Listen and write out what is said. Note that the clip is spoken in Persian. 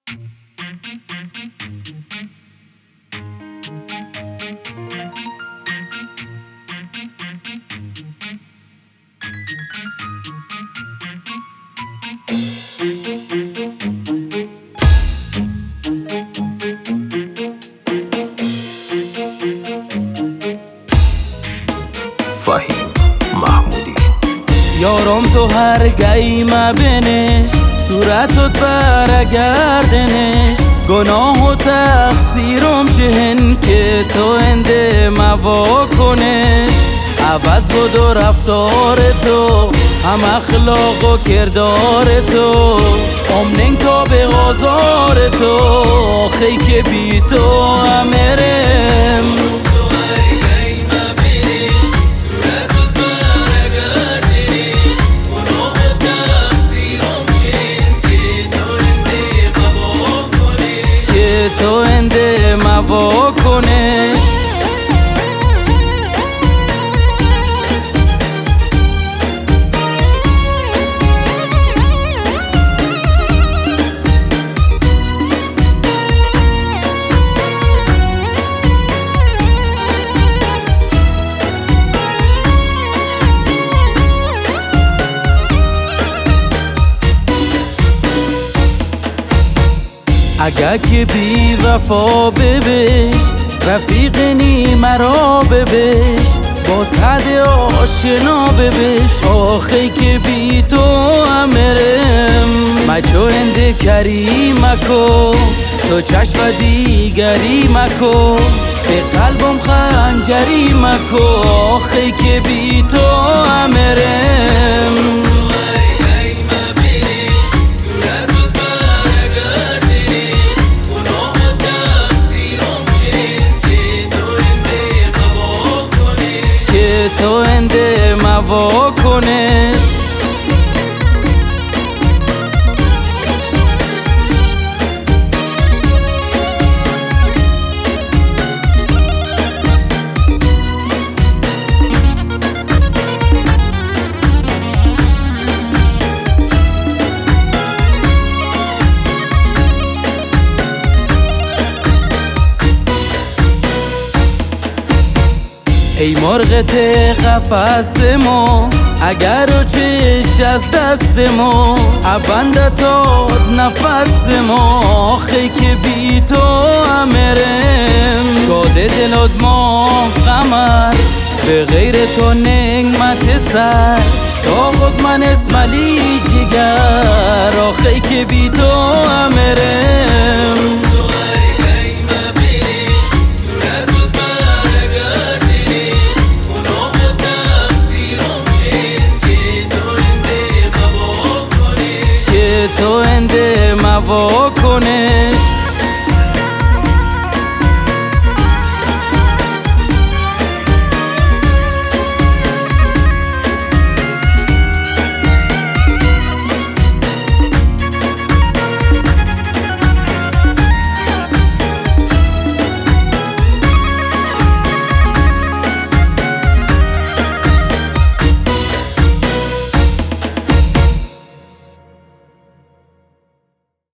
فهیم محمودی. یارم تو هر گهی مبینش، صورتت برگردنش. گناه و تقصیرم چهن که تو انده موا کنش. عوض بود و رفتار تو، هم اخلاق و کردار تو. امنین تا به غازار تو، آخی که بی تو امرم. تو انده موا کنش. اگه که بی وفا ببش، رفیق نی مرا ببش. با تد آشنا ببش، آخی که بی تو امرم. مچو انده کری مکو، تو چشم دیگری مکو. به قلبم خنجری مکو، آخی که بی تو امرم. تو انده موا کنش. ای مرغ قفس ما، اگر و چش از دست ما. ابنده تا نفس ما، آخی که بی تو امرم. شده دلت ما قمر، به غیر تو نعمت سر. داغت من اسمالی جگر، آخی که بی تو امرم. تو انده موا کنش.